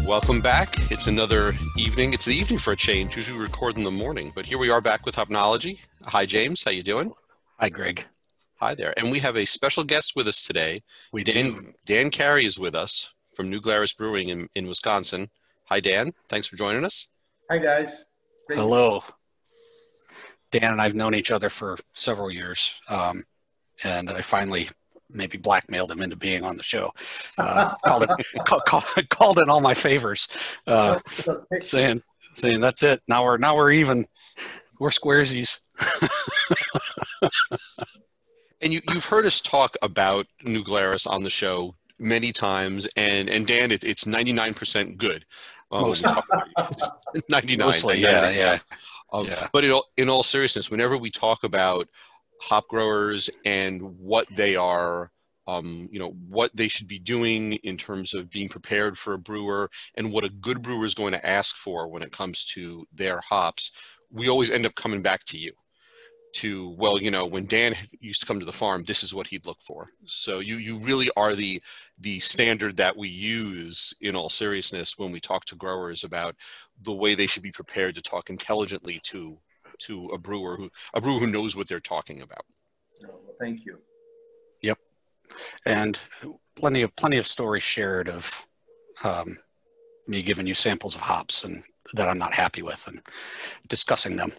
Welcome back. It's another evening. It's the evening for a change. Usually we record in the morning, but here we are back with Hopnology. Hi, James. How you doing? Hi, Greg. Hi there. And we have a special guest with us today. We do. Dan Carey is with us from New Glarus Brewing in Wisconsin. Hi, Dan. Thanks for joining us. Hi, guys. Great. Hello. Dan and I have known each other for several years, and I finally maybe blackmailed him into being on the show. Called in all my favors, saying that's it. Now we're even. We're squaresies. And you've heard us talk about New Glarus on the show many times, and Dan, it's 99% good. 99. Mostly, yeah. But in all seriousness, whenever we talk about hop growers and what they are, what they should be doing in terms of being prepared for a brewer and what a good brewer is going to ask for when it comes to their hops, we always end up coming back to you. When Dan used to come to the farm, this is what he'd look for. So you really are the standard that we use in all seriousness when we talk to growers about the way they should be prepared to talk intelligently to a brewer who knows what they're talking about. Well, thank you. Yep. And plenty of stories shared of me giving you samples of hops and that I'm not happy with and discussing them.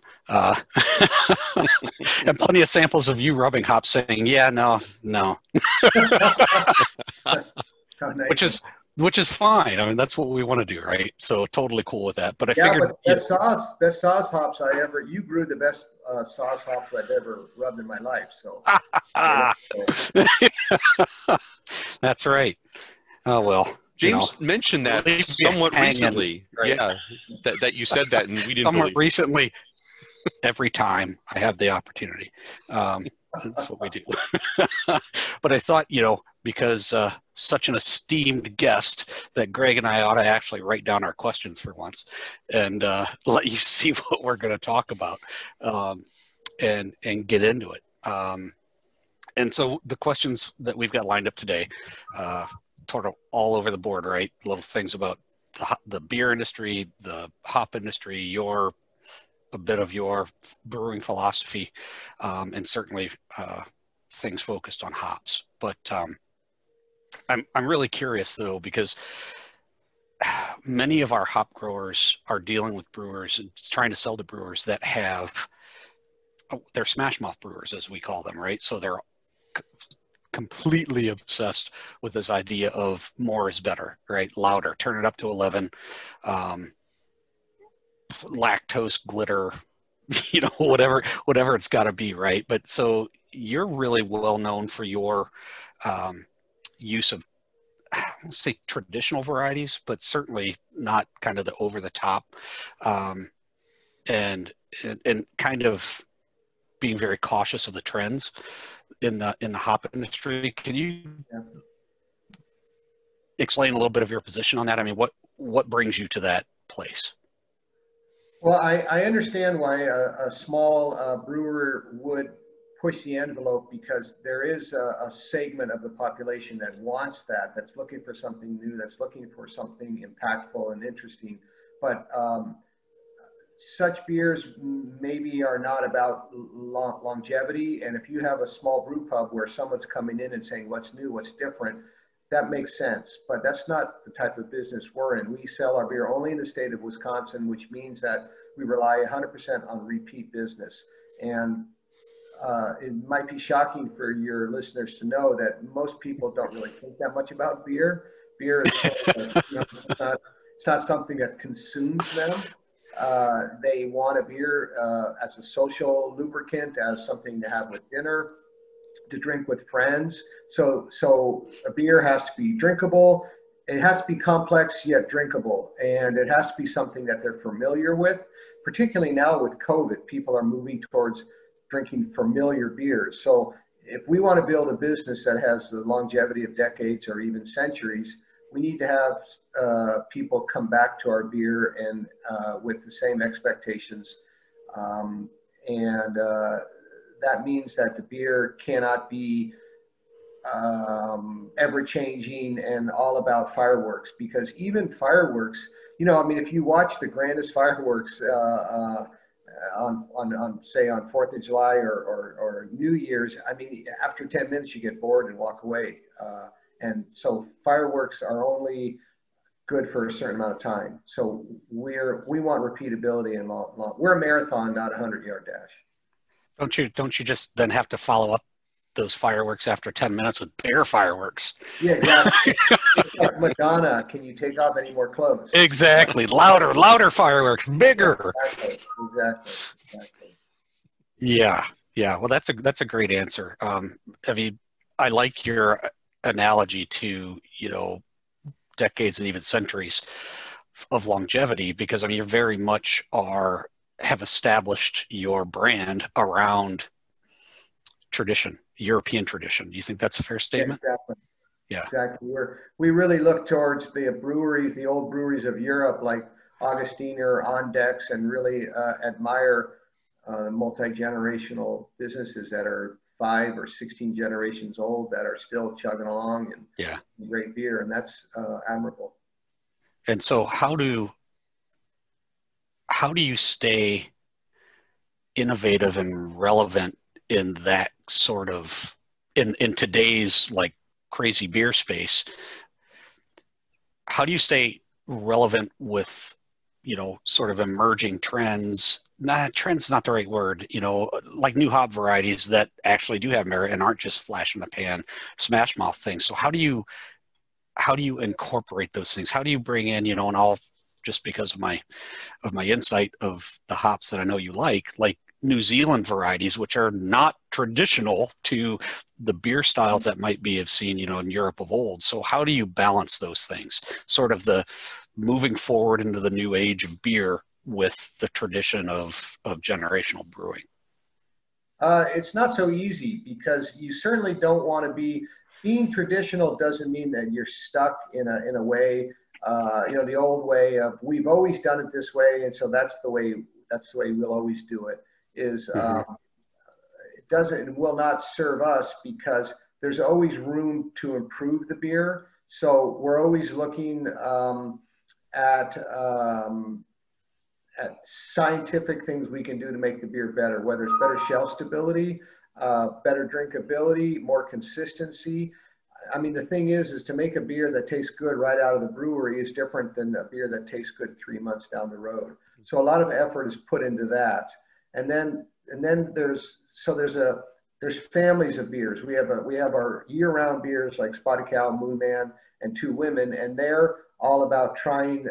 And plenty of samples of you rubbing hops saying, yeah, no. Which is fine. I mean, that's what we want to do, right? So totally cool with that. But I figured best sauce hops you grew the best sauce hops I've ever rubbed in my life. So that's right. Oh well. James mentioned that somewhat recently. Right? Yeah, that you said that, and we didn't. Somewhat recently, every time I have the opportunity, that's what we do. But I thought, because such an esteemed guest, that Greg and I ought to actually write down our questions for once and let you see what we're going to talk about and get into it. And so the questions that we've got lined up today. Sort of all over the board, right? Little things about the beer industry, the hop industry, a bit of your brewing philosophy, and certainly things focused on hops. But I'm really curious though, because many of our hop growers are dealing with brewers and trying to sell to brewers that they're smash mouth brewers, as we call them, right? So they're completely obsessed with this idea of more is better, right? Louder, turn it up to 11, lactose glitter, whatever it's got to be, right? But so you're really well known for your use of, let's say, traditional varieties, but certainly not kind of the over the top, and kind of being very cautious of the trends in the hop industry. Can you explain a little bit of your position on that? I mean, what brings you to that place? Well, I understand why a small brewer would push the envelope, because there is a segment of the population that wants that's looking for something new, that's looking for something impactful and interesting. But such beers maybe are not about longevity. And if you have a small brew pub where someone's coming in and saying, what's new, what's different, that makes sense. But that's not the type of business we're in. We sell our beer only in the state of Wisconsin, which means that we rely 100% on repeat business. And it might be shocking for your listeners to know that most people don't really think that much about beer. Beer is it's not something that consumes them. They want a beer as a social lubricant, as something to have with dinner, to drink with friends. So a beer has to be drinkable. It has to be complex yet drinkable, and it has to be something that they're familiar with. Particularly now with COVID, people are moving towards drinking familiar beers. So if we want to build a business that has the longevity of decades or even centuries, we need to have people come back to our beer and with the same expectations. And that means that the beer cannot be ever changing and all about fireworks, because even fireworks, you know, I mean, if you watch the grandest fireworks on say on 4th of July or New Year's, I mean, after 10 minutes you get bored and walk away. And so fireworks are only good for a certain amount of time. So we want repeatability and long. We're a marathon, not a 100-yard dash. Don't you just then have to follow up those fireworks after 10 minutes with bear fireworks? Yeah, exactly. Like Madonna, can you take off any more clothes? Exactly. Louder fireworks, bigger. Exactly. Yeah. Well, that's a great answer. I like your analogy to, you know, decades and even centuries of longevity, because I mean, you very much have established your brand around tradition, European tradition. Do you think that's a fair statement? Yeah, exactly. Yeah. Exactly. We really look towards the breweries, the old breweries of Europe, like Augustiner, Ondex, and really admire multi-generational businesses that are 5 or 16 generations old that are still chugging along and great beer, and that's admirable. And so how do you stay innovative and relevant in that sort of in today's like crazy beer space? How do you stay relevant with, you know, sort of emerging trends? Trend's not the right word, you know, like new hop varieties that actually do have merit and aren't just flash in the pan, smash mouth things. So how do you incorporate those things? How do you bring in, you know, and all just because of my insight of the hops that I know you like New Zealand varieties, which are not traditional to the beer styles that might be have seen, you know, in Europe of old. So how do you balance those things? Sort of the moving forward into the new age of beer with the tradition of generational brewing? It's not so easy, because you certainly don't want to being traditional doesn't mean that you're stuck in a way, you know, the old way of we've always done it this way, and so that's the way we'll always do it. It will not serve us, because there's always room to improve the beer. So we're always looking at scientific things we can do to make the beer better, whether it's better shelf stability, better drinkability, more consistency. I mean, the thing is to make a beer that tastes good right out of the brewery is different than a beer that tastes good 3 months down the road. So a lot of effort is put into that. And then there's families of beers. We have our year-round beers like Spotted Cow, Moon Man, and Two Women, and they're all about trying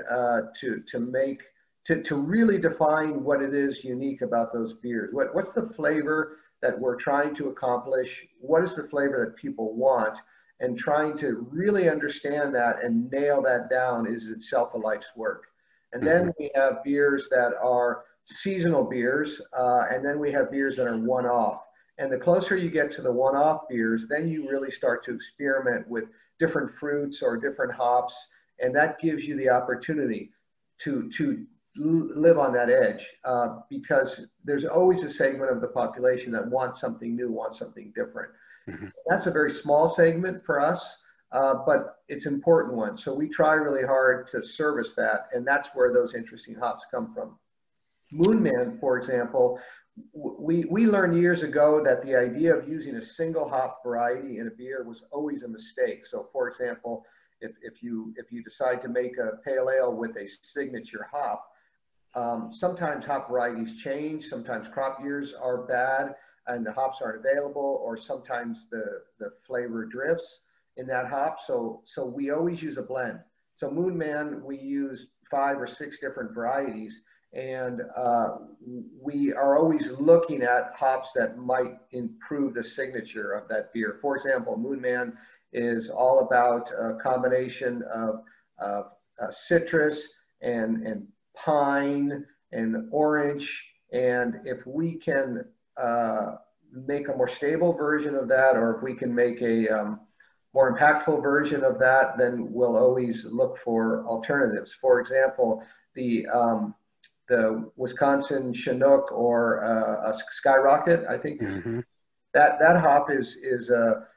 to really define what it is unique about those beers. What's the flavor that we're trying to accomplish? What is the flavor that people want? And trying to really understand that and nail that down is itself a life's work. And then we have beers that are seasonal beers, and then we have beers that are one-off. And the closer you get to the one-off beers, then you really start to experiment with different fruits or different hops, and that gives you the opportunity to live on that edge, because there's always a segment of the population that wants something new, wants something different. That's a very small segment for us, but it's an important one. So we try really hard to service that, and that's where those interesting hops come from. Moon Man, for example, we learned years ago that the idea of using a single hop variety in a beer was always a mistake. So, for example, if you decide to make a pale ale with a signature hop, sometimes hop varieties change. Sometimes crop years are bad and the hops aren't available, or sometimes the flavor drifts in that hop. So we always use a blend. So Moon Man, we use 5 or 6 different varieties, and we are always looking at hops that might improve the signature of that beer. For example, Moon Man is all about a combination of citrus and pine and orange. And if we can make a more stable version of that, or if we can make a more impactful version of that, then we'll always look for alternatives. For example, the Wisconsin Chinook or a Skyrocket, I think that hop is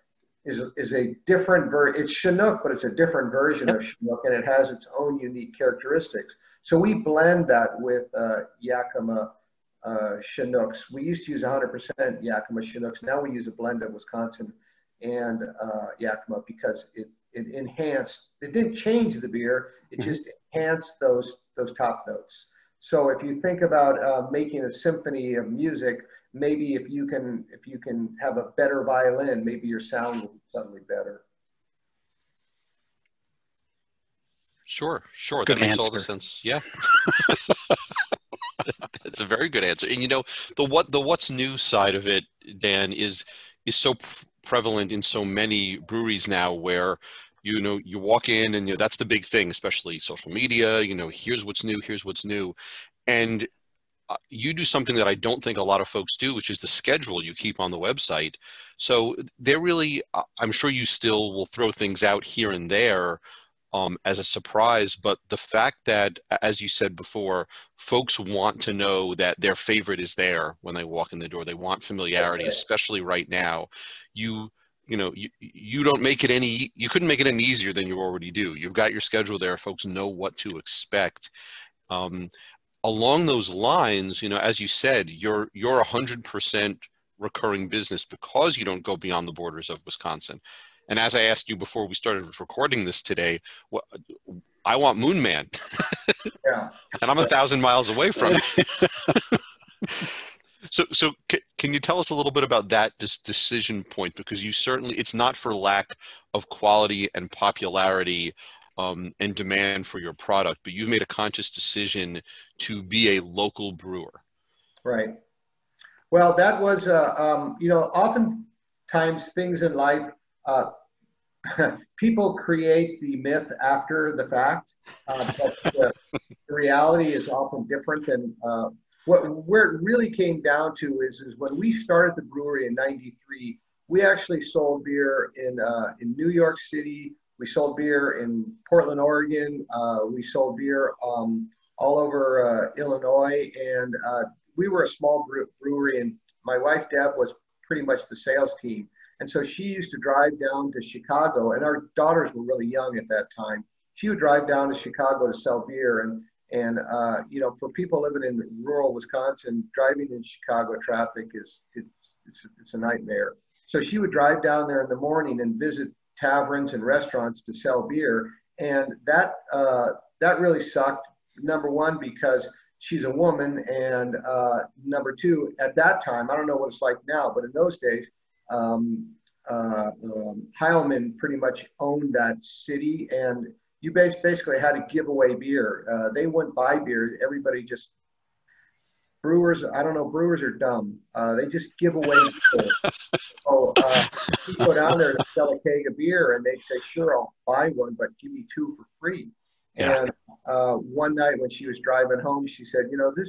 is a different it's Chinook, but it's a different version of Chinook, and it has its own unique characteristics. So we blend that with Yakima Chinooks. We used to use 100% Yakima Chinooks. Now we use a blend of Wisconsin and Yakima because it enhanced. It didn't change the beer. It just enhanced those top notes. So if you think about making a symphony of music, maybe if you can have a better violin, maybe your sound will be suddenly better. Sure. Good That makes answer. all the sense. Yeah. That's a very good answer. And you know, the what's new side of it, Dan, is so prevalent in so many breweries now, where you know you walk in and that's the big thing, especially social media. Here's what's new, and you do something that I don't think a lot of folks do, which is the schedule you keep on the website. So they're really, I'm sure you still will throw things out here and there as a surprise, but the fact that, as you said before, folks want to know that their favorite is there when they walk in the door. They want familiarity, especially right now. You don't make it you couldn't make it any easier than you already do. You've got your schedule there. Folks know what to expect. Along those lines, as you said, you're 100% recurring business because you don't go beyond the borders of Wisconsin. And as I asked you before we started recording this today, I want Moon Man. Yeah. And I'm 1,000 miles away from it. So can you tell us a little bit about that decision point? Because it's not for lack of quality and popularity and demand for your product, but you've made a conscious decision to be a local brewer. Right. Well, that was, oftentimes things in life, people create the myth after the fact, but the reality is often different. And where it really came down to is when we started the brewery in '93, we actually sold beer in New York City. We sold beer in Portland, Oregon. We sold beer all over Illinois, and we were a small brewery. And my wife Deb was pretty much the sales team. And so she used to drive down to Chicago, and our daughters were really young at that time. She would drive down to Chicago to sell beer. And for people living in rural Wisconsin, driving in Chicago traffic it's a nightmare. So she would drive down there in the morning and visit taverns and restaurants to sell beer. And that really sucked. Number one, because she's a woman. And number two, at that time, I don't know what it's like now, but in those days, Heilman pretty much owned that city, and you basically had to give away beer. They wouldn't buy beer. Everybody brewers are dumb. They just give away beer. So you go down there to sell a keg of beer, and they'd say, sure, I'll buy one, but give me two for free. Yeah. And one night when she was driving home, she said,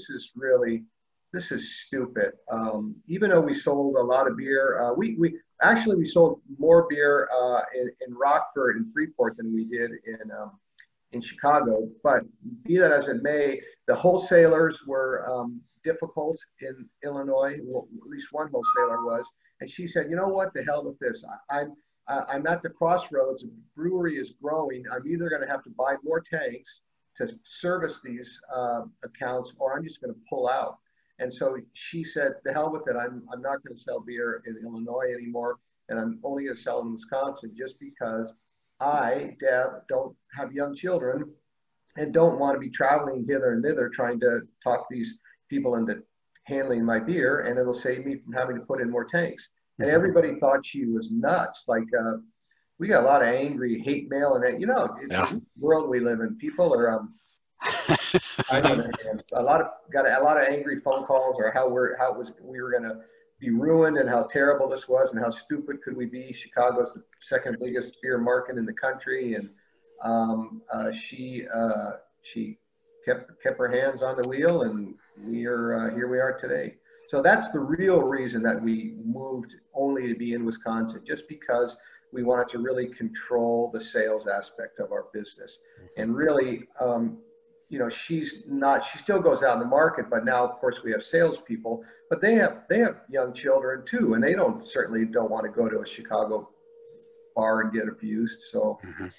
this is stupid. Even though we sold a lot of beer, we sold more beer in Rockford and Freeport than we did in Chicago. But be that as it may, the wholesalers were difficult in Illinois. Well, at least one wholesaler was. And she said, you know what, the hell with this. I'm at the crossroads. The brewery is growing. I'm either going to have to buy more tanks to service these accounts, or I'm just going to pull out. And so she said, the hell with it. I'm not going to sell beer in Illinois anymore, and I'm only going to sell in Wisconsin, just because I, Deb, don't have young children and don't want to be traveling hither and thither trying to talk these people into handling my beer, and it'll save me from having to put in more tanks. And everybody thought she was nuts. Like, we got a lot of angry hate mail, and it's the world we live in. People are I don't know. Got a lot of angry phone calls, or we were going to be ruined, and how terrible this was, and how stupid could we be. Chicago's the second biggest beer market in the country, and she kept her hands on the wheel, and here we are today. So that's the real reason that we moved only to be in Wisconsin, just because we wanted to really control the sales aspect of our business. And really, she still goes out in the market, but now of course we have salespeople, but they have young children too, and they certainly don't want to go to a Chicago bar and get abused. So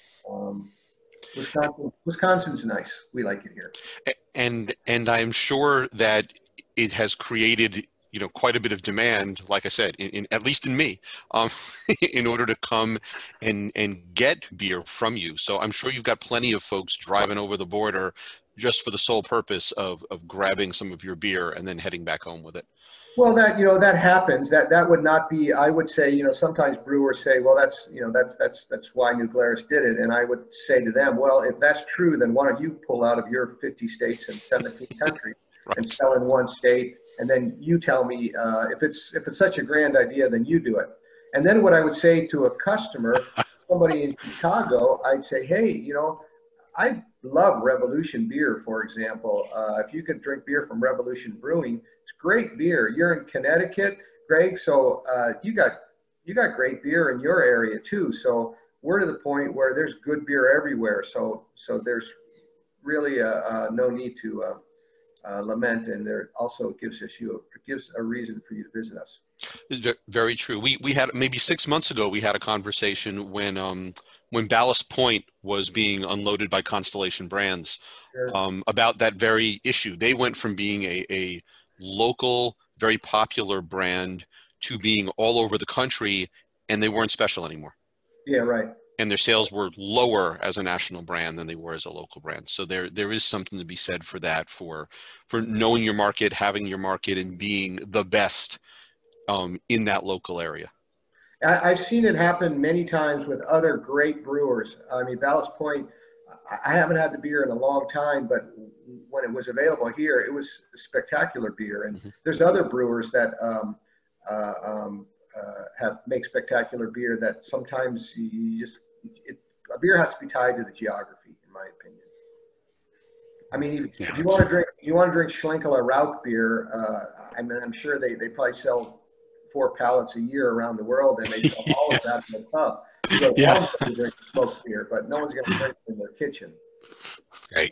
Wisconsin's nice. We like it here. And I'm sure that it has created, you know, quite a bit of demand, like I said, in at least in me, in order to come and get beer from you. So I'm sure you've got plenty of folks driving over the border just for the sole purpose of grabbing some of your beer and then heading back home with it. Well, that, you know, that happens. That would not be, I would say, you know, sometimes brewers say, well, that's, you know, that's why New Glarus did it. And I would say to them, well, if that's true, then why don't you pull out of your 50 states and 17 countries Right. and sell in one state, and then you tell me if it's such a grand idea, then you do it. And then what I would say to a customer, somebody in Chicago, I'd say, hey, you know, I love Revolution beer, for example. If you could drink beer from Revolution Brewing, it's great beer. You're in Connecticut, Greg, so you got great beer in your area too. So we're to the point where there's good beer everywhere. So there's really no need to lament, and there also gives a reason for you to visit us. Very true. We had, maybe 6 months ago, we had a conversation when Ballast Point was being unloaded by Constellation Brands. Sure. About that very issue. They went from being a local, very popular brand to being all over the country, and they weren't special anymore. Yeah, right. And their sales were lower as a national brand than they were as a local brand. So there is something to be said for that, for knowing your market, having your market, and being the best in that local area. I've seen it happen many times with other great brewers. I mean, Ballast Point, I haven't had the beer in a long time, but when it was available here, it was a spectacular beer. And there's other brewers that make spectacular beer that sometimes a beer has to be tied to the geography, in my opinion. I mean, if you want to drink Schlenkerla Rauch beer, I mean, I'm sure they probably sell 4 pallets a year around the world, and they sell all of that in the pub. So yeah. To drink smoked beer, but no one's going to drink it in their kitchen. Right.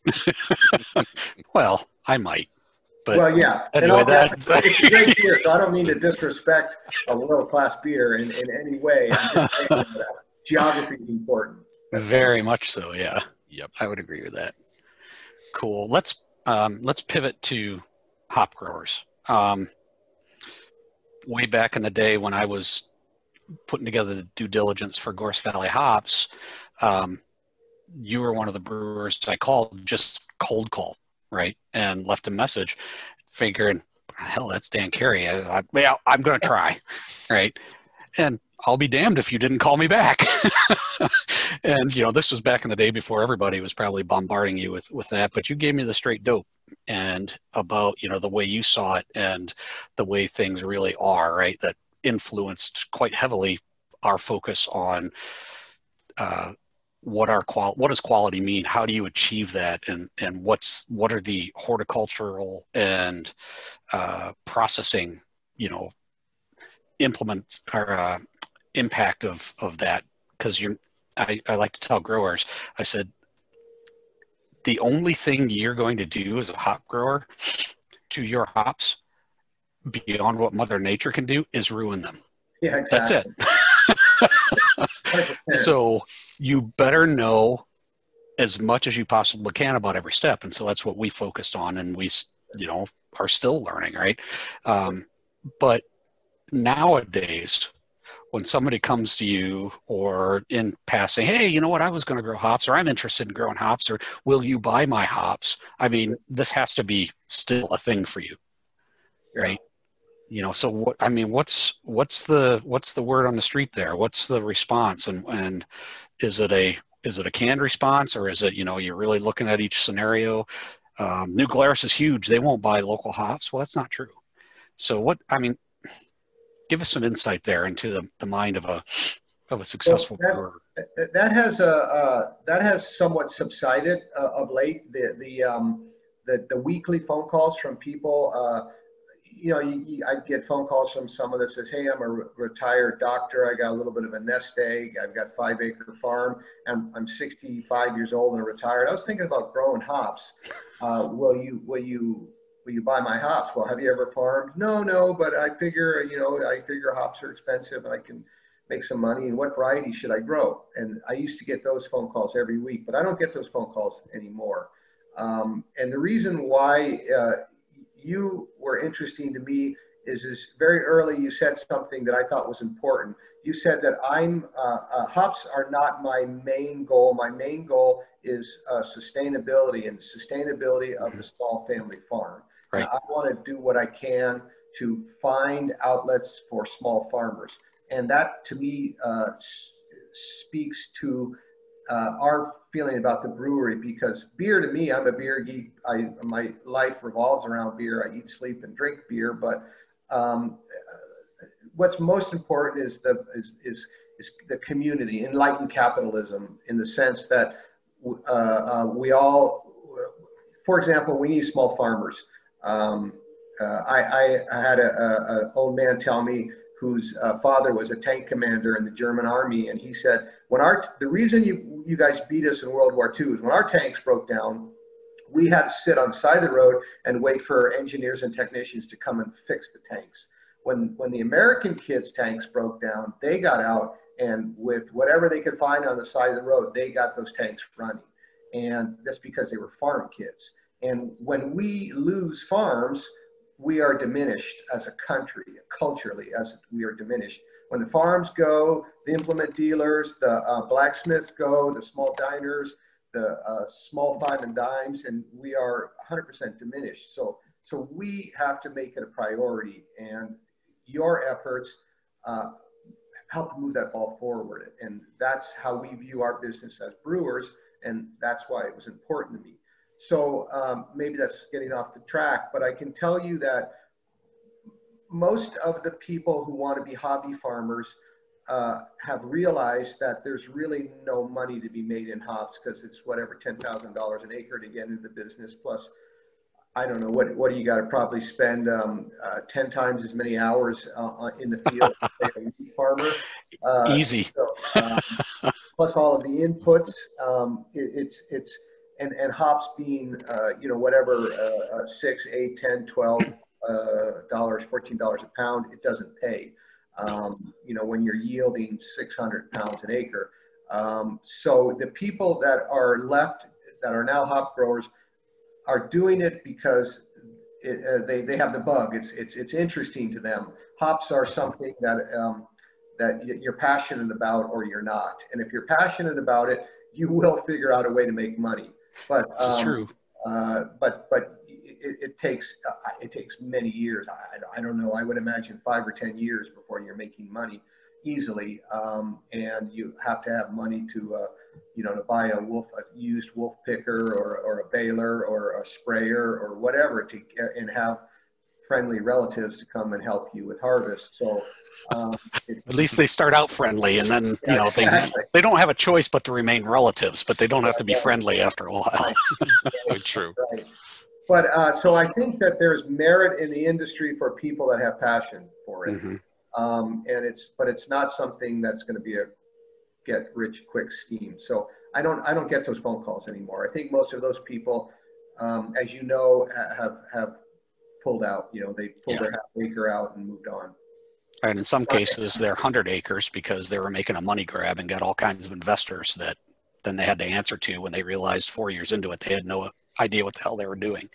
Well, I might. But well, yeah. Anyway, it's a great beer, so I don't mean to disrespect a world-class beer in any way. I'm just saying that geography is important. Very much so, yeah. Yep. I would agree with that. Cool. Let's pivot to hop growers. Way back in the day when I was putting together the due diligence for Gorse Valley Hops, you were one of the brewers I called, just cold call, right? And left a message figuring, hell, that's Dan Carey. I'm going to try, right? And I'll be damned if you didn't call me back. And, you know, this was back in the day before everybody was probably bombarding you with that, but you gave me the straight dope and about, you know, the way you saw it and the way things really are, right? That influenced quite heavily our focus on what does quality mean? How do you achieve that? And what are the horticultural and processing, you know, implement or impact of that? Because I like to tell growers, I said, the only thing you're going to do as a hop grower to your hops beyond what Mother Nature can do is ruin them. Yeah, exactly. That's it. So you better know as much as you possibly can about every step. And so that's what we focused on, and we, you know, are still learning, right? But nowadays, when somebody comes to you or in passing, hey, you know what, I was going to grow hops, or I'm interested in growing hops, or will you buy my hops? I mean, this has to be still a thing for you, right? You know, so what, I mean, what's the word on the street there? What's the response? And is it a canned response, or is it, you know, you're really looking at each scenario? New Glarus is huge. They won't buy local hops. Well, that's not true. So give us some insight there into the mind of a successful brewer. That has somewhat subsided of late. The weekly phone calls from people. You know, I get phone calls from someone that says, hey, I'm a retired doctor. I got a little bit of a nest egg. I've got 5-acre farm, and I'm 65 years old and retired. I was thinking about growing hops. Will you buy my hops? Well, have you ever farmed? No, but I figure hops are expensive, and I can make some money, and what variety should I grow? And I used to get those phone calls every week, but I don't get those phone calls anymore. And the reason why you were interesting to me is very early you said something that I thought was important. You said that hops are not my main goal. My main goal is sustainability and sustainability of the small family farm. Right. And I want to do what I can to find outlets for small farmers. And that to me speaks to our feeling about the brewery, because beer to me, I'm a beer geek. My life revolves around beer. I eat, sleep, and drink beer. But what's most important is the community, enlightened capitalism, in the sense that we all, for example, we need small farmers. I had an old man tell me whose father was a tank commander in the German army, and he said, the reason you guys beat us in World War II is when our tanks broke down, we had to sit on the side of the road and wait for engineers and technicians to come and fix the tanks. When the American kids' tanks broke down, they got out, and with whatever they could find on the side of the road, they got those tanks running. And that's because they were farm kids. And when we lose farms, we are diminished as a country, culturally, as we are diminished. When the farms go, the implement dealers, the blacksmiths go, the small diners, the small five and dimes, and we are 100% diminished. So we have to make it a priority, and your efforts help move that ball forward. And that's how we view our business as brewers, and that's why it was important to me. So maybe that's getting off the track, but I can tell you that most of the people who want to be hobby farmers have realized that there's really no money to be made in hops, because it's whatever, $10,000 an acre to get into the business. Plus, I don't know, what do you got to probably spend 10 times as many hours in the field as a wheat farmer? Easy. So, plus all of the inputs, and hops being, whatever, $6, $8, $10, $12 $14 a pound, it doesn't pay. When you're yielding 600 pounds an acre. So the people that are left, that are now hop growers, are doing it because they have the bug. It's interesting to them. Hops are something that you're passionate about, or you're not. And if you're passionate about it, you will figure out a way to make money. But this is true. But it takes many years. I don't know. I would imagine 5 or 10 years before you're making money easily, and you have to have money to to buy a used wolf picker or a baler or a sprayer or whatever and have friendly relatives to come and help you with harvest. So at least they start out friendly, and then they don't have a choice but to remain relatives, but they don't have to be friendly after a while. True. Right. But so I think that there's merit in the industry for people that have passion for it. Mm-hmm. But it's not something that's going to be a get rich quick scheme. So I don't get those phone calls anymore. I think most of those people, as you know, have pulled out. They pulled their half acre out and moved on. And in some cases, they're 100 acres because they were making a money grab and got all kinds of investors that then they had to answer to when they realized 4 years into it, they had no idea what the hell they were doing.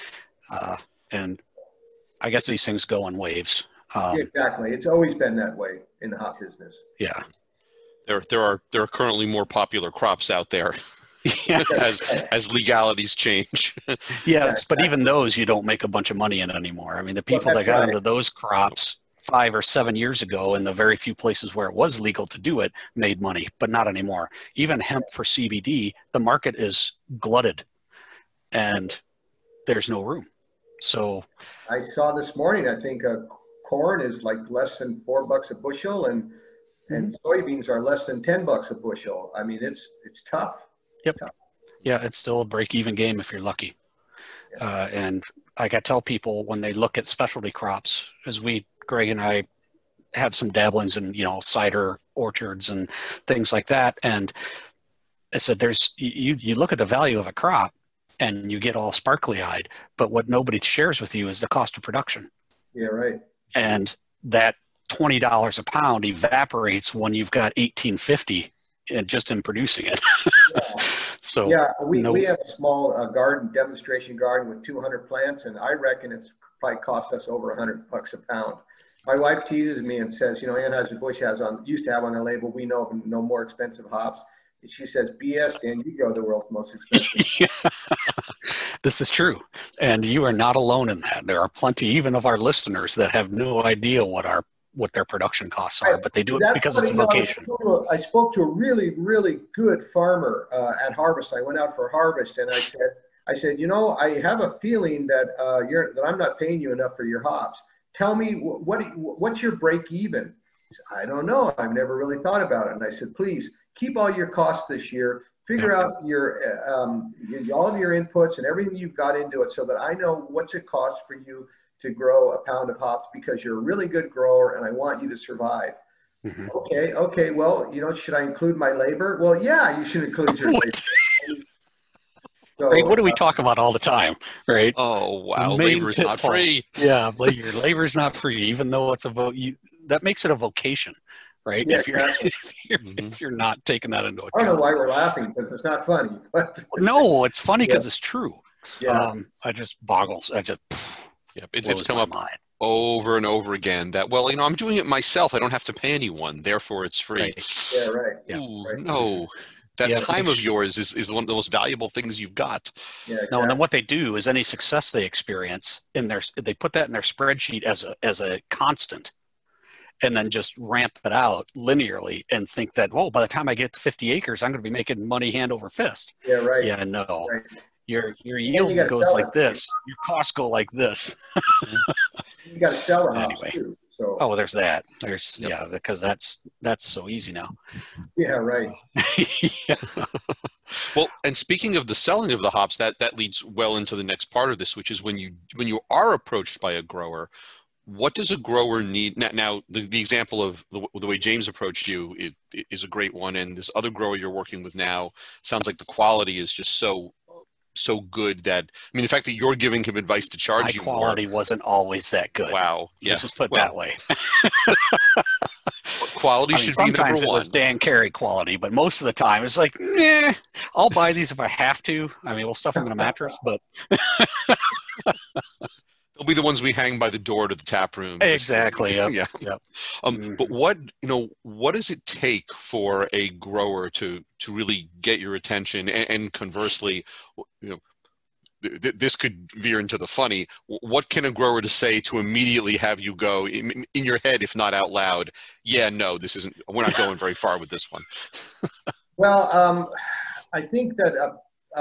And I guess these things go in waves. Exactly. It's always been that way in the hop business. Yeah. There are currently more popular crops out there. Yeah. as legalities change. Yes, but even those you don't make a bunch of money in anymore. I mean, the people that got into those crops 5 or 7 years ago, in the very few places where it was legal to do it, made money, but not anymore. Even hemp for CBD, the market is glutted and there's no room. So I saw this morning, I think corn is like less than $4 a bushel, and soybeans are less than $10 a bushel. I mean, it's tough. Yep. Yeah, it's still a break-even game if you're lucky. Yeah. And like I tell people when they look at specialty crops, as Greg and I have some dabblings in, cider orchards and things like that. And I said, you look at the value of a crop and you get all sparkly-eyed, but what nobody shares with you is the cost of production. Yeah, right. And that $20 a pound evaporates when you've got 1850 and just in producing it. Yeah. So yeah, we have a small demonstration garden with 200 plants, and I reckon it's probably cost us over $100 a pound. My wife teases me and says, you know, Anheuser-Busch used to have on their label, we know of no more expensive hops. She says, BS, Dan, you grow the world's most expensive. This is true. And you are not alone in that. There are plenty, even of our listeners, that have no idea what their production costs are, but they do it because it's a vocation. I spoke to a really, really good farmer at harvest. I went out for harvest, and I said, you know, I have a feeling that that I'm not paying you enough for your hops. Tell me what's your break even? He said, I don't know. I've never really thought about it. And I said, please keep all your costs this year. Figure out all of your inputs and everything you've got into it, so that I know what's it cost for you to grow a pound of hops, because you're a really good grower and I want you to survive. Mm-hmm. Okay. Well, you know, should I include my labor? Well, yeah, you should include your labor. So, right, what do we talk about all the time, right? Oh, wow, labor's not free. Yeah, your labor's not free, even though it's that makes it a vocation, right? Yeah, if you're not taking that into account. I don't know why we're laughing, because it's not funny. But no, it's funny because it's true. Yeah. It's come up over and over again that, well, you know, I'm doing it myself. I don't have to pay anyone. Therefore, it's free. Right. Yeah, right. Ooh, right. No. That time of yours is one of the most valuable things you've got. Yeah, exactly. No, and then what they do is any success they experience they put that in their spreadsheet as a constant, and then just ramp it out linearly and think that, well, by the time I get to 50 acres, I'm going to be making money hand over fist. Yeah, right. Yeah, no. Right. Your yield goes like this. Your costs go like this. You got to sell it anyway. Too. So. Oh, there's that. Because that's so easy now. Yeah, right. Yeah. Well, and speaking of the selling of the hops, that leads well into the next part of this, which is when you are approached by a grower, what does a grower need? Now the example of the way James approached you is a great one, and this other grower you're working with now sounds like the quality is just so good that, I mean, the fact that you're giving him advice to charge you more. High quality wasn't always that good. Wow. Yeah. Let's just put it that way. Quality should be number one. Sometimes it was Dan Carey quality, but most of the time it's like, I'll buy these if I have to. I mean, we'll stuff them in a mattress, but they'll be the ones we hang by the door to the tap room. Exactly. Yep. Yeah. Yep. But what does it take for a grower to really get your attention? And conversely, you know, this could veer into the funny. What can a grower to say to immediately have you go in your head, if not out loud? Yeah, no, this isn't. We're not going very far with this one. Well, I think that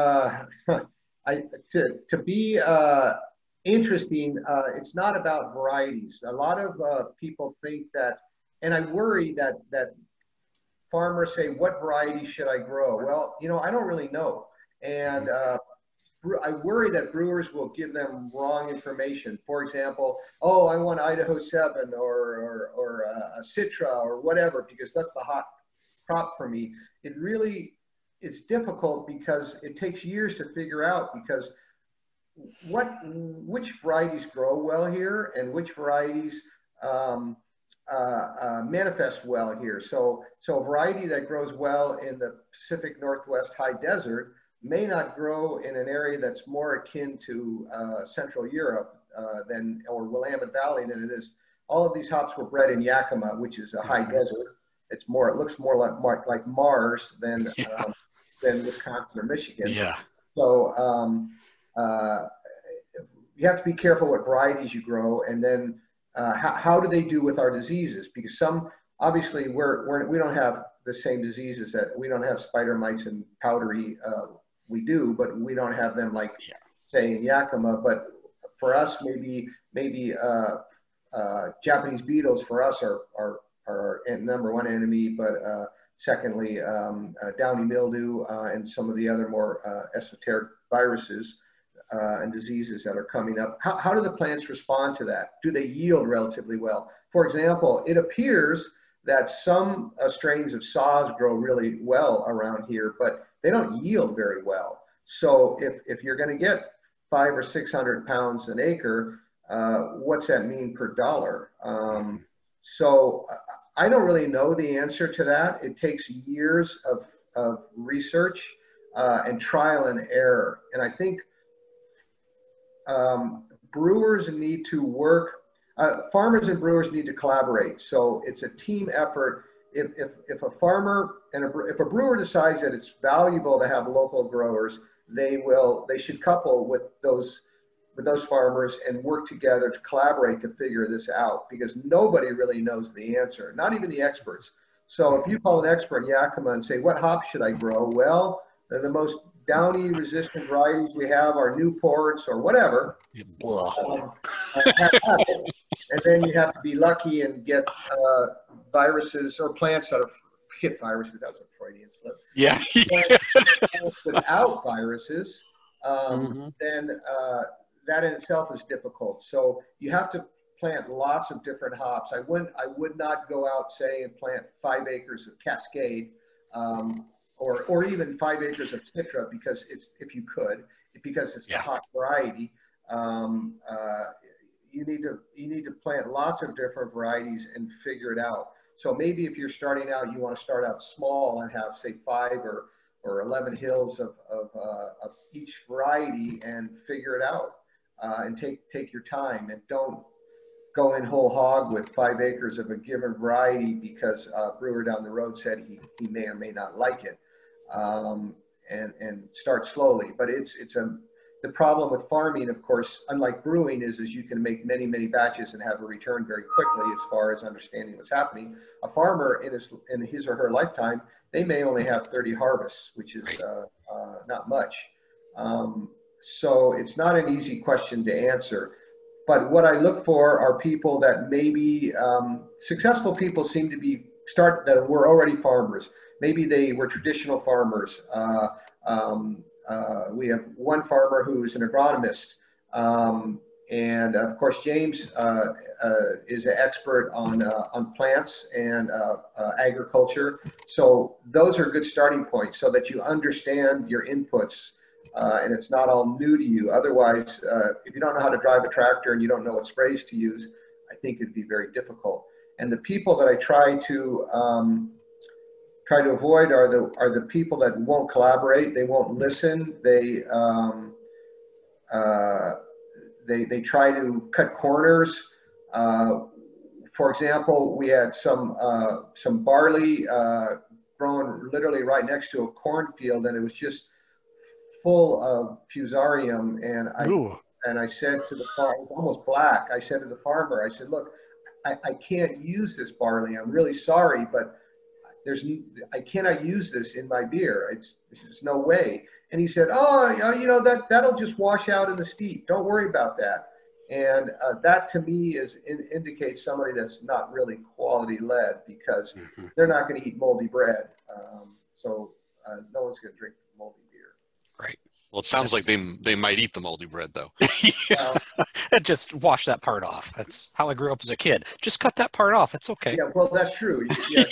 to be interesting, it's not about varieties. A lot of people think that, and I worry that farmers say, what variety should I grow? Well, you know, I don't really know. And I worry that brewers will give them wrong information. For example, oh, I want Idaho 7 or a Citra or whatever, because that's the hot crop for me. It's difficult because it takes years to figure out, because which varieties grow well here and which varieties manifest well here. So a variety that grows well in the Pacific Northwest high desert may not grow in an area that's more akin to Central Europe or Willamette Valley than it is. All of these hops were bred in Yakima, which is a high desert. It looks more like Mars than Wisconsin or Michigan. Yeah. So you have to be careful what varieties you grow, and then how do they do with our diseases? Because obviously we don't have the same diseases that we don't have spider mites and powdery. We do, but we don't have them like say in Yakima. But for us, maybe Japanese beetles for us are our number one enemy. But secondly, downy mildew and some of the other more esoteric viruses and diseases that are coming up. How do the plants respond to that? Do they yield relatively well? For example, it appears that some strains of saws grow really well around here, but they don't yield very well. So if you're going to get 500 or 600 pounds an acre, what's that mean per dollar? So I don't really know the answer to that. It takes years of research and trial and error. And I think brewers need to work, farmers and brewers need to collaborate. So it's a team effort. If a farmer and if a brewer decides that it's valuable to have local growers, they should couple with those farmers and work together to collaborate to figure this out, because nobody really knows the answer, not even the experts. So if you call an expert in Yakima and say, what hops should I grow? Well, the most downy resistant varieties we have are Newports or whatever. And then you have to be lucky and get viruses or plants that are hit viruses. That was a Freudian slip. Yeah. Without viruses, then that in itself is difficult. So you have to plant lots of different hops. I would not go out, say, and plant 5 acres of Cascade, or even 5 acres of Citra, because because it's the hot variety. You need to plant lots of different varieties and figure it out. So maybe if you're starting out, you want to start out small and have, say, 5 or 11 hills of each variety and figure it out, and take your time, and don't go in whole hog with 5 acres of a given variety because a brewer down the road said he may or may not like it, and start slowly. But the problem with farming, of course, unlike brewing, is you can make many batches and have a return very quickly as far as understanding what's happening. A farmer in his or her lifetime, they may only have 30 harvests, which is not much. So it's not an easy question to answer. But what I look for are people that maybe, successful people seem to be that were already farmers. Maybe they were traditional farmers. We have one farmer who is an agronomist. And of course, James is an expert on plants and agriculture. So those are good starting points, so that you understand your inputs, and it's not all new to you. Otherwise, if you don't know how to drive a tractor and you don't know what sprays to use, I think it'd be very difficult. And the people that I try to avoid are the people that won't collaborate. They won't listen. They try to cut corners. For example, we had some barley grown literally right next to a cornfield, and it was just full of fusarium. And I said to the farmer, it was almost black. I said to the farmer, I said, look, I can't use this barley. I'm really sorry, but I cannot use this in my beer. There's no way. And he said, oh, that'll just wash out in the steep. Don't worry about that. And that to me indicates somebody that's not really quality led, because they're not going to eat moldy bread. So no one's going to drink moldy beer. Right. Well, it sounds like they might eat the moldy bread, though. Just wash that part off. That's how I grew up as a kid. Just cut that part off. It's okay. Yeah, well, that's true. Yes,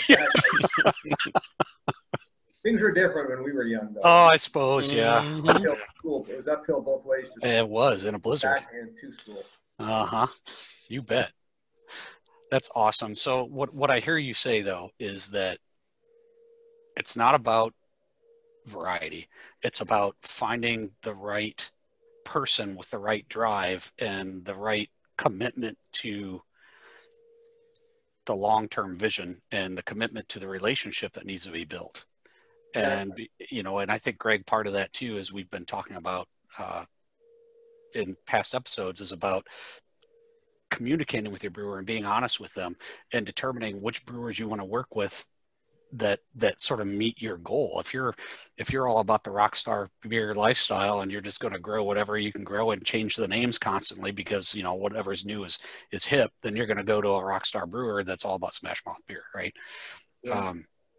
things were different when we were young, though. Oh, I suppose, yeah. It was uphill both ways. It was in a blizzard. Back and to school. Uh-huh. You bet. That's awesome. So what I hear you say, though, is that it's not about variety. It's about finding the right person with the right drive and the right commitment to the long-term vision and the commitment to the relationship that needs to be built. And, and I think, Greg, part of that too, as we've been talking about in past episodes, is about communicating with your brewer and being honest with them and determining which brewers you want to work with that sort of meet your goal. If you're all about the Rockstar beer lifestyle and you're just going to grow whatever you can grow and change the names constantly because whatever's new is hip, then you're going to go to a Rockstar brewer that's all about Smash Mouth beer, right? Yeah.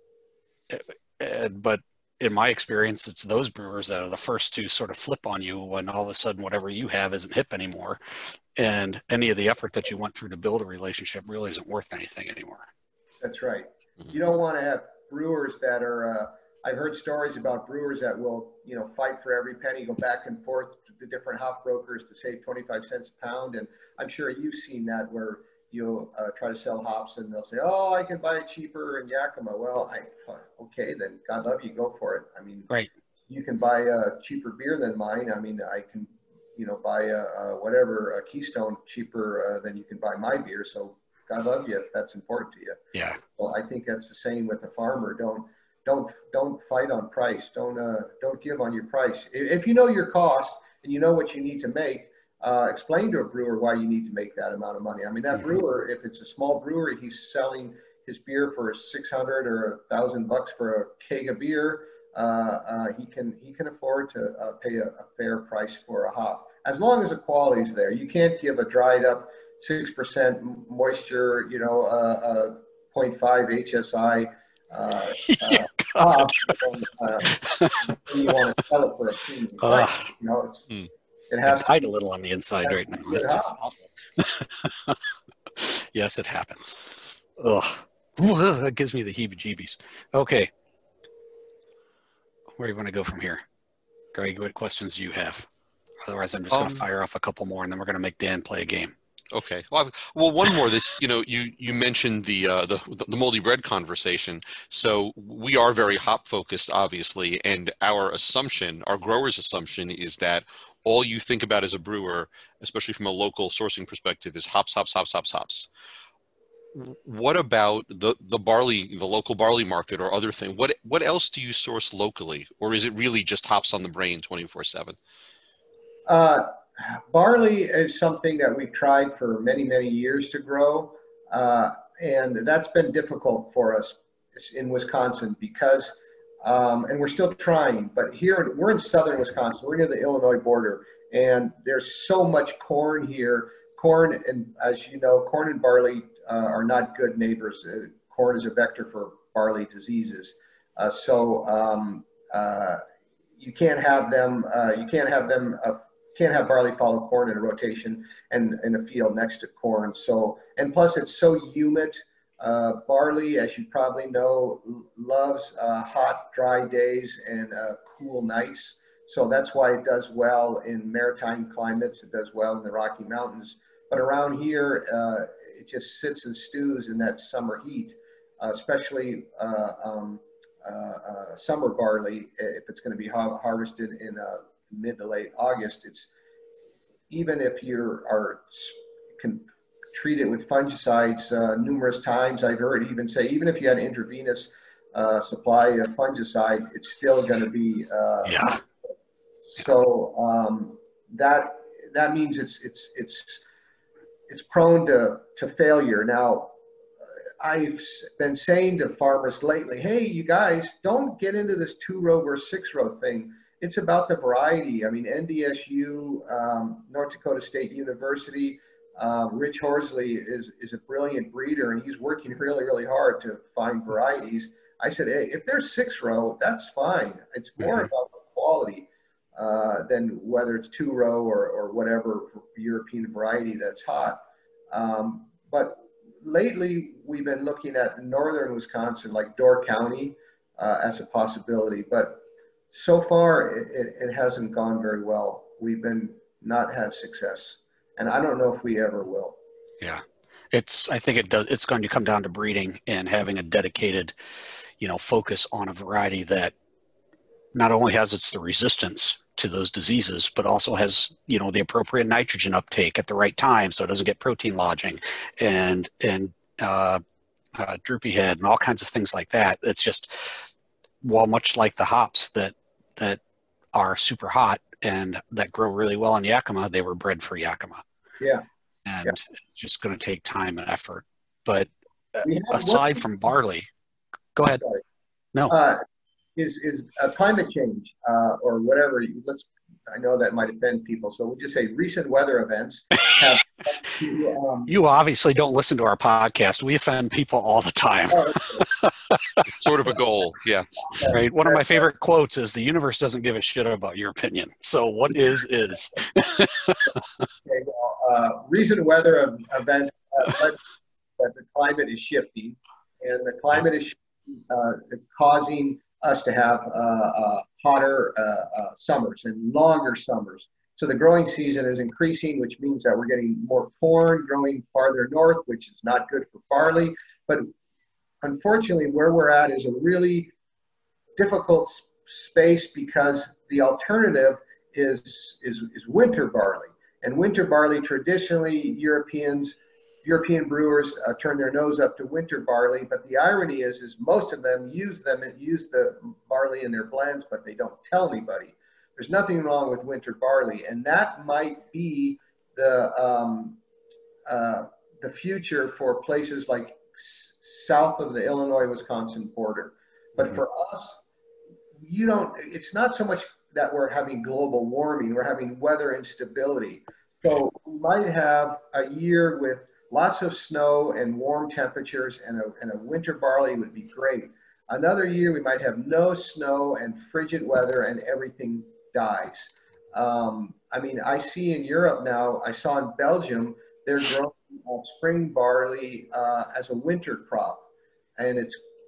But in my experience, it's those brewers that are the first to sort of flip on you when all of a sudden whatever you have isn't hip anymore, and any of the effort that you went through to build a relationship really isn't worth anything anymore. That's right. You don't want to have brewers that are, I've heard stories about brewers that will, fight for every penny, go back and forth to the different hop brokers to save 25 cents a pound. And I'm sure you've seen that, where, you'll try to sell hops, and they'll say, "Oh, I can buy it cheaper in Yakima." Well, okay, then God love you, go for it. I mean, right. You can buy a cheaper beer than mine. I mean, I can, buy a Keystone cheaper than you can buy my beer. So God love you if that's important to you. Yeah. Well, I think that's the same with the farmer. Don't fight on price. Don't give on your price. If you know your cost and you know what you need to make, explain to a brewer why you need to make that amount of money. I mean, that brewer, if it's a small brewery, he's selling his beer for $600 or $1,000 for a keg of beer. He can afford to pay a fair price for a hop, as long as the quality is there. You can't give a dried up 6% moisture, 0.5 HSI hop, and you want to sell it for a premium price. It has to hide a little on the inside right now. Yes, it happens. Ugh. That gives me the heebie-jeebies. Okay. Where do you want to go from here? Greg, what questions do you have? Otherwise, I'm just going to fire off a couple more, and then we're going to make Dan play a game. Okay. Well, one more. That's you mentioned the moldy bread conversation. So we are very hop focused, obviously, and our grower's assumption, is that all you think about as a brewer, especially from a local sourcing perspective, is hops, hops, hops, hops, hops. What about the local barley market or other thing? What else do you source locally, or is it really just hops on the brain 24/7? Barley is something that we've tried for many, many years to grow, and that's been difficult for us in Wisconsin because, and we're still trying. But here we're in southern Wisconsin. We're near the Illinois border, and there's so much corn here. Corn, and as you know, corn and barley are not good neighbors. Corn is a vector for barley diseases, so you can't have them. Can't have barley follow corn in a rotation and in a field next to corn. So, and plus it's so humid. Barley, as you probably know, loves hot, dry days and cool nights. So that's why it does well in maritime climates. It does well in the Rocky Mountains. But around here, it just sits and stews in that summer heat, especially summer barley. If it's going to be harvested in mid to late August, it's, even if you can treat it with fungicides numerous times. I've heard even say, even if you had intravenous supply of fungicide, it's still going to be so that means it's prone to failure. Now, I've been saying to farmers lately, hey, you guys, don't get into this 2-row or 6-row thing. It's about the variety. I mean, NDSU, North Dakota State University, Rich Horsley is a brilliant breeder, and he's working really, really hard to find varieties. I said, hey, if there's 6-row, that's fine. It's more about the quality than whether it's 2-row or whatever European variety that's hot. But lately, we've been looking at northern Wisconsin, like Door County, as a possibility. But so far, it hasn't gone very well. We've not had success, and I don't know if we ever will. Yeah, I think it does. It's going to come down to breeding and having a dedicated, focus on a variety that not only has the resistance to those diseases, but also has, the appropriate nitrogen uptake at the right time, so it doesn't get protein lodging and droopy head and all kinds of things like that. It's just, well, much like the hops that are super hot and that grow really well in Yakima, they were bred for Yakima. Yeah. And it's just going to take time and effort. But aside from barley, go ahead. Sorry. No. Is climate change or whatever, I know that might offend people, so we'll just say recent weather events have you obviously don't listen to our podcast. We offend people all the time. It's sort of a goal, yeah. Right. One of my favorite quotes is, the universe doesn't give a shit about your opinion. So what is. Okay, well, recent weather events that the climate is shifting, and the climate is causing us to have hotter summers and longer summers. So the growing season is increasing, which means that we're getting more corn growing farther north, which is not good for barley. But unfortunately, where we're at is a really difficult space because the alternative is winter barley. And winter barley, traditionally, European brewers turn their nose up to winter barley. But the irony is most of them use the barley in their blends, but they don't tell anybody. There's nothing wrong with winter barley, and that might be the future for places like south of the Illinois-Wisconsin border. But for us, it's not so much that we're having global warming, we're having weather instability. So we might have a year with lots of snow and warm temperatures, and a winter barley would be great. Another year we might have no snow and frigid weather and everything dies. I mean, I see in Europe now, I saw in Belgium, they're growing spring barley as a winter crop. And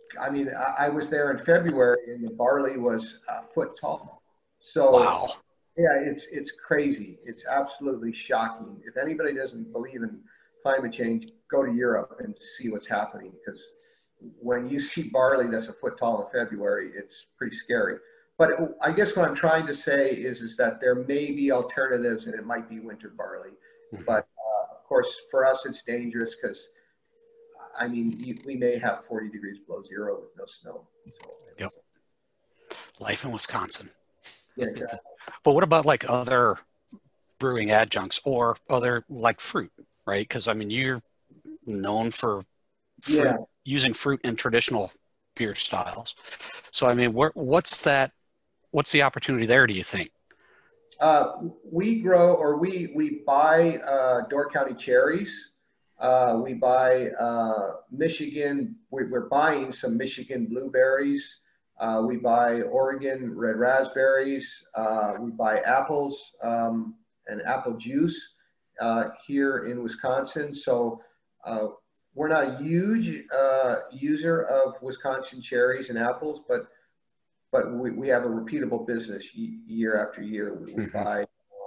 I was there in February and the barley was a foot tall. So, wow. Yeah, it's crazy. It's absolutely shocking. If anybody doesn't believe in climate change, go to Europe and see what's happening, because when you see barley that's a foot tall in February, it's pretty scary. But I guess what I'm trying to say is that there may be alternatives, and it might be winter barley. But of course, for us, it's dangerous because, I mean, we may have 40 degrees below zero with no snow. So, yep. Life in Wisconsin. Yeah, exactly. But what about like other brewing adjuncts or other like fruit, right? Because I mean, you're known for fruit, using fruit in traditional beer styles. So I mean, what's the opportunity there, do you think? We grow, or we buy Door County cherries. We buy Michigan. We're buying some Michigan blueberries. We buy Oregon red raspberries. We buy apples and apple juice here in Wisconsin. So we're not a huge user of Wisconsin cherries and apples, but we have a repeatable business year after year. We buy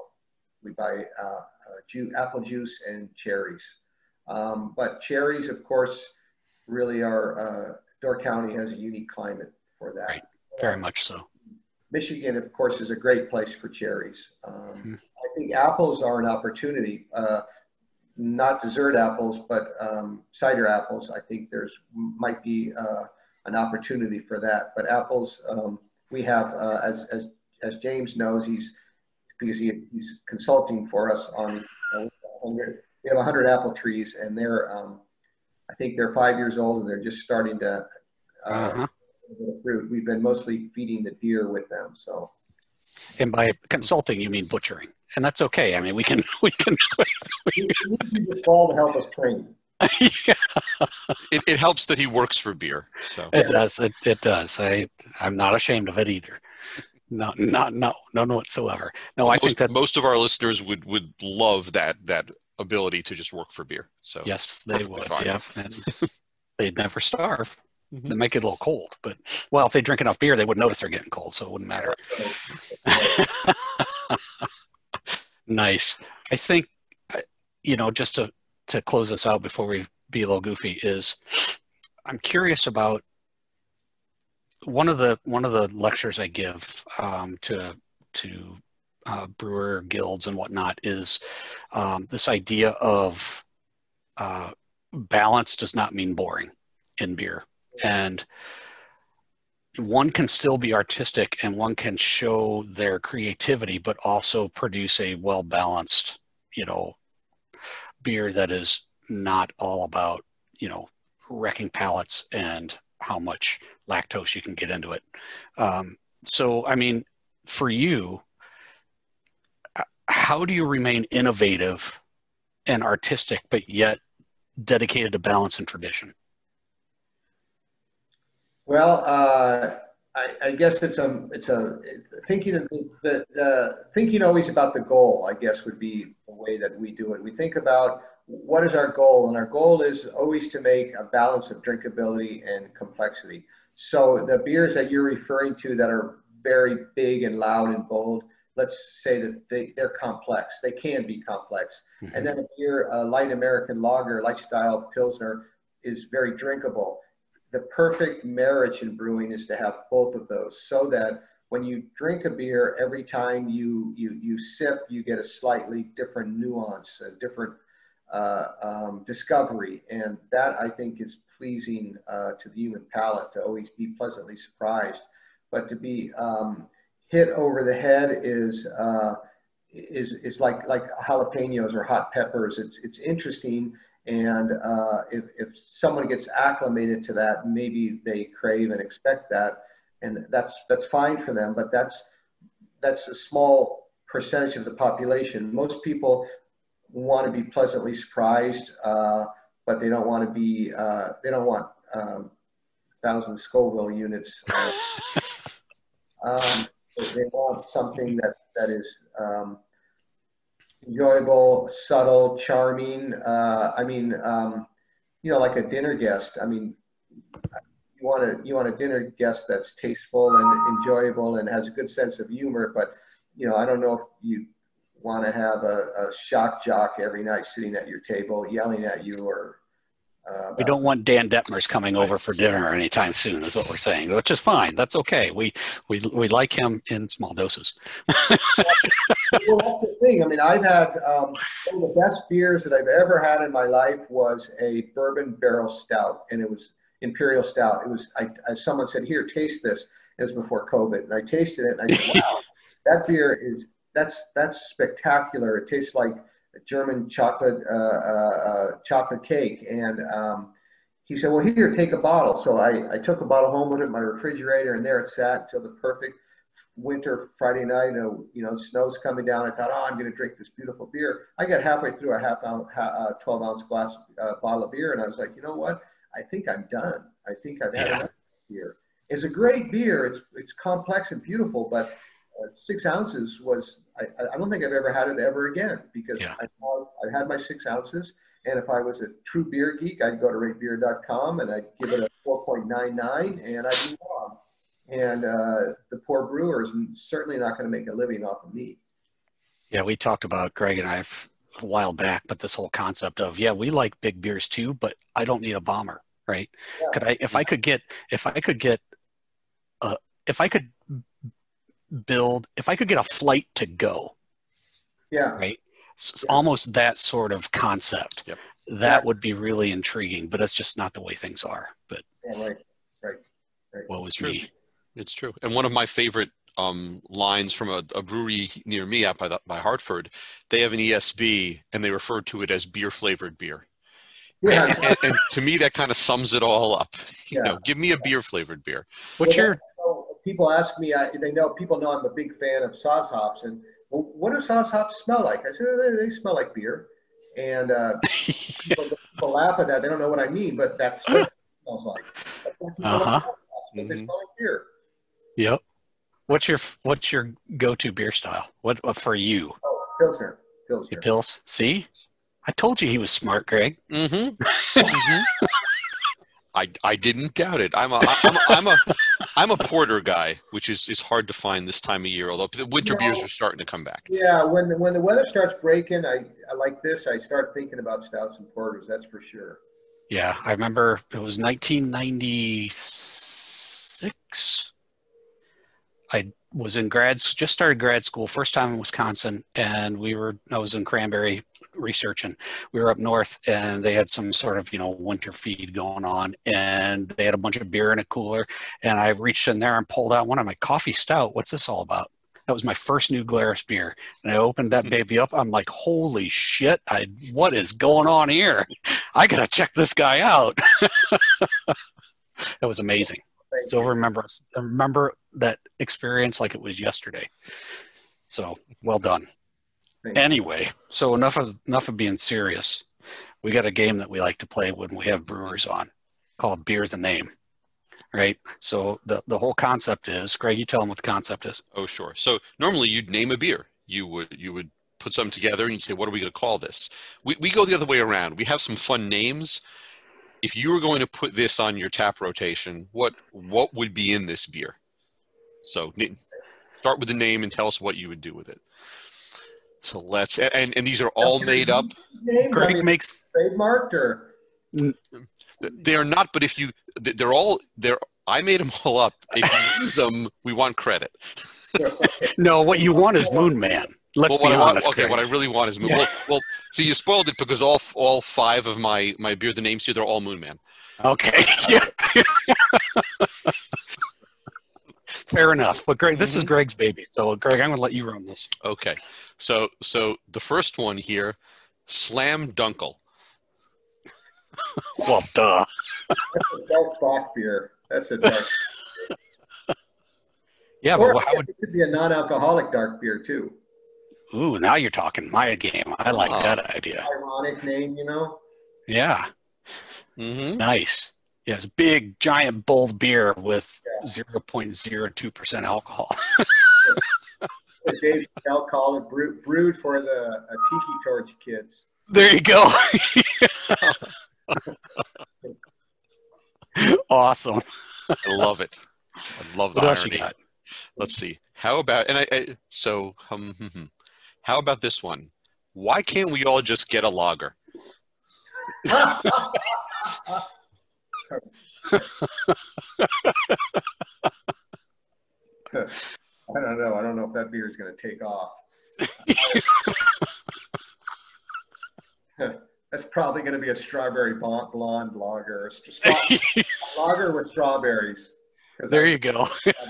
apple juice and cherries. But cherries, of course, really are, Door County has a unique climate for that. Right, very much so. Michigan, of course, is a great place for cherries. I think apples are an opportunity, not dessert apples, but cider apples. I think might be an opportunity for that. But apples, we have, as James knows, because he's consulting for us on, we have 100 apple trees, and I think they're 5 years old, and they're just starting to fruit. We've been mostly feeding the deer with them. So, and by consulting, you mean butchering, and that's okay. I mean, we can. We need this fall to help us train. Yeah. It helps that he works for beer. So it does. It does. I'm not ashamed of it either. No, whatsoever. No, I think that most of our listeners would love that ability to just work for beer. So yes, they would. Fine. Yeah, and they'd never starve. They make it a little cold, but well, if they drink enough beer, they wouldn't notice they're getting cold, so it wouldn't matter. Nice. I think, just to close this out before we be a little goofy, is I'm curious about one of the lectures I give to brewer guilds and whatnot is this idea of balance does not mean boring in beer. And one can still be artistic and one can show their creativity, but also produce a well-balanced, beer that is not all about, wrecking palates and how much lactose you can get into it. So, I mean, for you, how do you remain innovative and artistic, but yet dedicated to balance and tradition? Well, I guess it's thinking always about the goal, I guess, would be the way that we do it. We think about what is our goal, and our goal is always to make a balance of drinkability and complexity. So the beers that you're referring to that are very big and loud and bold, let's say that they're complex. They can be complex. Mm-hmm. And then a beer, a light American lager, light style Pilsner, is very drinkable. The perfect marriage in brewing is to have both of those, so that when you drink a beer, every time you sip, you get a slightly different nuance, a different discovery. And that, I think, is pleasing to the human palate, to always be pleasantly surprised. But to be hit over the head is like jalapenos or hot peppers. It's interesting. And if someone gets acclimated to that, maybe they crave and expect that, and that's fine for them. But that's a small percentage of the population. Most people want to be pleasantly surprised, but they don't want to be. They don't want 1,000 Scoville units. They want something that is enjoyable, subtle, charming. Like a dinner guest. I mean, you want a dinner guest that's tasteful and enjoyable and has a good sense of humor. But I don't know if you want to have a shock jock every night sitting at your table yelling at you, or we don't want Dan Detmers coming over for dinner anytime soon, is what we're saying, which is fine. That's okay. We like him in small doses. Well, that's the thing. I mean, I've had one of the best beers that I've ever had in my life was a bourbon barrel stout, and it was Imperial Stout. It was, someone said, "Here, taste this." It was before COVID, and I tasted it, and I said, "Wow, that beer that's spectacular. It tastes like a German chocolate cake." And he said, "Well, here, take a bottle." So I took a bottle home with it in my refrigerator, and there it sat until the perfect winter Friday night. Snow's coming down. I thought, I'm going to drink this beautiful beer. I got halfway through a 12-ounce glass bottle of beer, and I was like, you know what? I think I'm done. I think I've had enough beer. It's a great beer. It's complex and beautiful, but 6 ounces was, I don't think I've ever had it ever again, because I had my 6 ounces. And if I was a true beer geek, I'd go to ratebeer.com and I'd give it a 4.99, and I'd move on. And the poor brewer is certainly not going to make a living off of me. Yeah, we talked about, Greg and I, a while back, but this whole concept of, we like big beers too, but I don't need a bomber, right? Yeah. If I could get a flight to go, right? It's almost that sort of concept. Yep. That would be really intriguing, but it's just not the way things are. But right. What was me? It's true. And one of my favorite lines from a brewery near me out by Hartford, they have an ESB and they refer to it as beer flavored beer. Yeah. And to me, that kind of sums it all up. Give me a beer flavored beer. People ask me, people know I'm a big fan of Saaz hops, and what do Saaz hops smell like? I said, they smell like beer. And people laugh at that. They don't know what I mean, but that's what it smells like. They smell like beer. Yep. What's your go-to beer style? What for you? Oh, Pilsner. Your Pils? See? I told you he was smart, Greg. Mm-hmm. Mm-hmm. I didn't doubt it. I'm a porter guy, which is hard to find this time of year. Although the winter beers are starting to come back. Yeah, when the weather starts breaking, I like this. I start thinking about stouts and porters. That's for sure. Yeah, I remember it was 1996. I was in just started grad school, first time in Wisconsin, and I was in Cranberry researching. We were up north, and they had some sort of, winter feed going on, and they had a bunch of beer in a cooler, and I reached in there and pulled out one of my coffee stout. What's this all about? That was my first New Glarus beer, and I opened that baby up. I'm like, holy shit, what is going on here? I gotta check this guy out. That was amazing. Still remember that experience like it was yesterday. So well done. Anyway, so enough of being serious. We got a game that we like to play when we have brewers on, called Beer the Name. Right? So the whole concept is, Greg, you tell them what the concept is. Oh, sure. So normally you'd name a beer. You would put something together and you'd say, what are we going to call this? We go the other way around. We have some fun names. If you were going to put this on your tap rotation, what would be in this beer? So Start with the name and tell us what you would do with it. So let's, and these are all made up. Names, Greg makes trademarked or They are not, but if you, they're all, I made them all up. If you use them, we want credit. no. What you want is Moon Man. Let's be honest. Okay, Greg. what I really want is Moon. Well, so you spoiled it because all 5 of my beer, the names here, they're all Moon Man. Okay. Yeah. Fair enough. But Greg, this is Greg's baby. So Greg, I'm going to let you run this. Okay. So the first one here, Slam Dunkel. Well, duh. that's a dark box beer. That's a dark. Yeah, Or but how would? it could be a non-alcoholic dark beer too. Ooh, now you're talking my game. I like that idea. Ironic name, you know. Yeah. Mm-hmm. Nice. Yeah, it's a big, giant, bold beer with 0.02% alcohol. Dave Chappelle called it brewed for the Tiki Torch kids. There you go. Awesome. I love it. I love the What else you irony. got? Let's see. How about how about this one? Why can't we all just get a lager? I don't know. I don't know if that beer is going to take off. That's probably going to be a strawberry blonde lager. Lager with strawberries. There you go.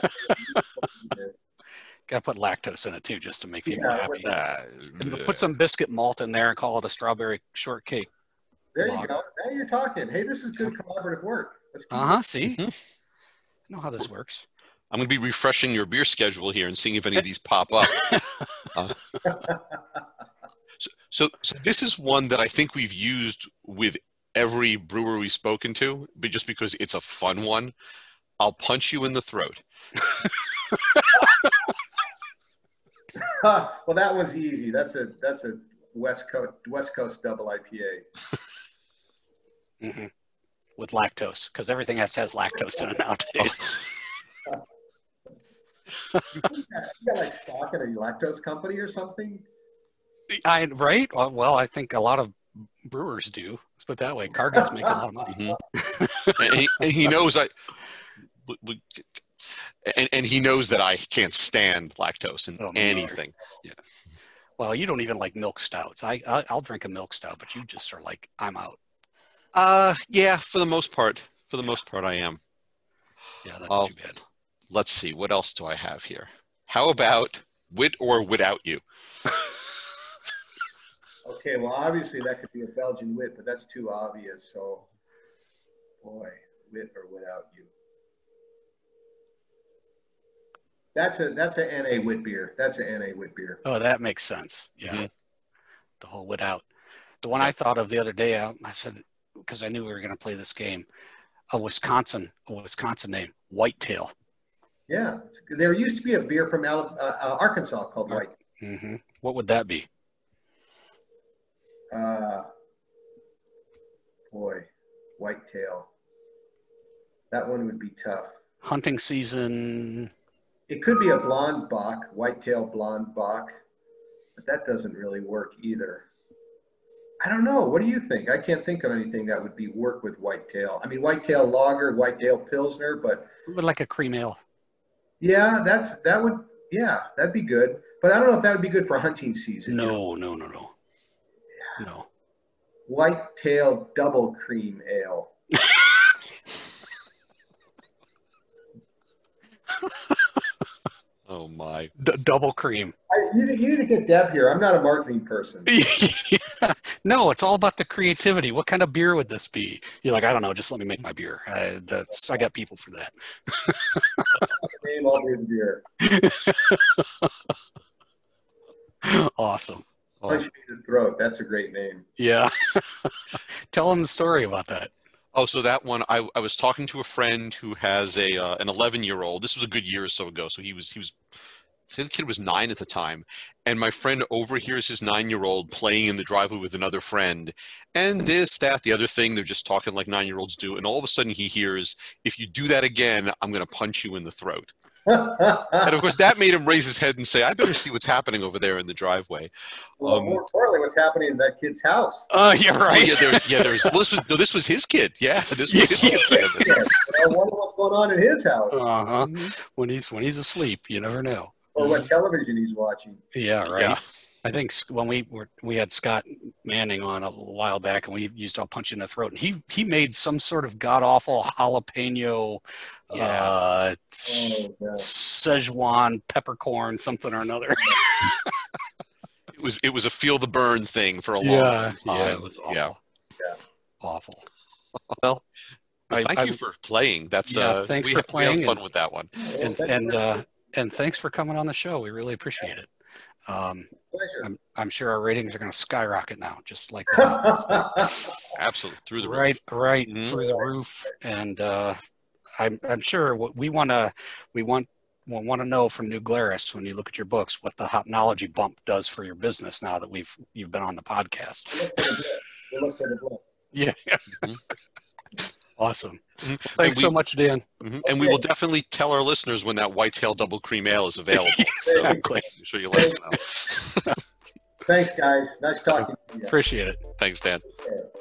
Got to put lactose in it too, just to make people happy. And put some biscuit malt in there and call it a strawberry shortcake. There you go. Now you're talking. Hey, this is good collaborative work. See? I know how this works. I'm going to be refreshing your beer schedule here and seeing if any of these pop up. So this is one that I think we've used with every brewer we've spoken to, but just because it's a fun one. I'll punch you in the throat. Well, that one's easy. That's a West Coast double IPA. Mm-hmm. With lactose, because everything has lactose in it nowadays. You got like stock in a lactose company or something? Right? Well, I think a lot of brewers do. Let's put it that way. Cargill's make a lot of money. Mm-hmm. and he knows and he knows that I can't stand lactose in anything. Yeah. Well, you don't even like milk stouts. I'll drink a milk stout, but you just are like, I'm out. Yeah, for the most part I am. Yeah, that's too bad. Let's see, what else do I have here? How about Wit or Without You? Okay, well, obviously that could be a Belgian wit, but that's too obvious. So, boy, Wit or Without You. That's a NA wit beer. That's a NA wit beer. Oh, that makes sense. Yeah, Mm-hmm. The whole without. The one I thought of the other day, I said, because I knew we were going to play this game, a Wisconsin name, Whitetail. Yeah, there used to be a beer from Arkansas called White. Mm-hmm. What would that be? Boy, Whitetail. That one would be tough. Hunting season. It could be a blonde Bock, Whitetail blonde Bock, but that doesn't really work either. I don't know. What do you think? I can't think of anything that would work with Whitetail. I mean, Whitetail Lager, Whitetail Pilsner, but Like a cream ale. Yeah, that'd be good. But I don't know if that would be good for hunting season. No. Yeah. No. Whitetail Double Cream Ale. Oh my! Double cream. You need to get Deb here. I'm not a marketing person. Yeah. No, it's all about the creativity. What kind of beer would this be? You're like, I don't know. Just let me make my beer. I got people for that. Name all beer. Awesome. Punch me in the throat. That's a great name. Yeah. Tell them the story about that. Oh, so that one, I was talking to a friend who has an 11-year-old. This was a good year or so ago. So he was, I think the kid was 9 at the time. And my friend overhears his 9-year-old playing in the driveway with another friend. And this, that, the other thing, they're just talking like 9-year-olds do. And all of a sudden he hears, if you do that again, I'm going to punch you in the throat. And of course, that made him raise his head and say, "I better see what's happening over there in the driveway." Well, more importantly, what's happening in that kid's house? You're right. There's. Well, this was his kid. Yeah, this was his kid saying this. I wonder what's going on in his house. Uh-huh. When he's asleep, you never know. Or what television he's watching. Yeah, right. Yeah. I think when we had Scott Manning on a while back, and we used to punch in the throat, and he made some sort of god awful jalapeno, Szechuan peppercorn, something or another. It was a feel the burn thing for a long time. Yeah, it was awful. Yeah. Awful. Well, thank you for playing. That's thanks for playing. We had fun with that one. And thanks for coming on the show. We really appreciate it. Pleasure. I'm sure our ratings are going to skyrocket now, just like that. Absolutely, through the roof. Right, Mhm. through the roof. And I'm sure what we want to know from New Glarus when you look at your books what the Hopnology bump does for your business now that you've been on the podcast. Yeah. Mhm. Awesome. Mhm. Thanks so much, Dan. Mhm. And we will definitely tell our listeners when that Whitetail Double Cream Ale is available. So Exactly. I'm sure you'll let us know. Thanks, guys. Nice talking to you. Appreciate it. Thanks, Dan. Yeah.